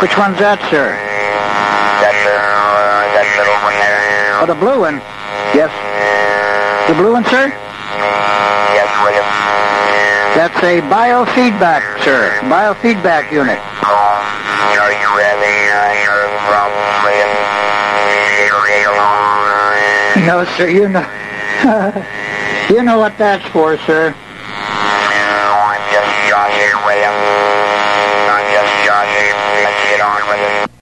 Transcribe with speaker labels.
Speaker 1: Which one's that, sir?
Speaker 2: That middle one there.
Speaker 1: Oh, the blue one? Yes. The blue one, sir?
Speaker 2: Yes, William.
Speaker 1: That's a biofeedback, sir. Biofeedback unit.
Speaker 2: Are you having nerve problems, William?
Speaker 1: No, sir, you know. You know what that's for, sir.